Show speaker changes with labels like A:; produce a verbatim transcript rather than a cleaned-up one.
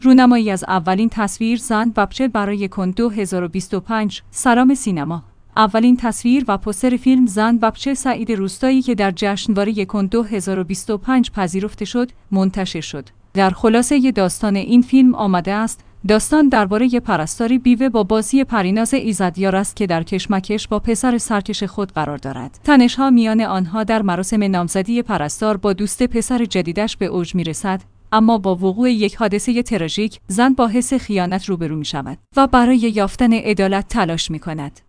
A: رونمایی از اولین تصویر زن و بچه برای کن دو هزار و بیست و پنج. سلام سینما. اولین تصویر و پوستر فیلم زن و بچه سعید روستایی که در جشنواره کن دو هزار و بیست و پنج پذیرفته شد، منتشر شد. در خلاصه داستان این فیلم آمده است: داستان درباره پرستاری بیوه با بازی پریناز ایزدیار است که در کشمکش با پسر سرکش خود قرار دارد. تنش‌ها میان آنها در مراسم نامزدی پرستار با دوست پسر جدیدش به اوج میرسد، اما با وقوع یک حادثه تراژیک، زن با حس خیانت روبرو می شود و برای یافتن عدالت تلاش می کند.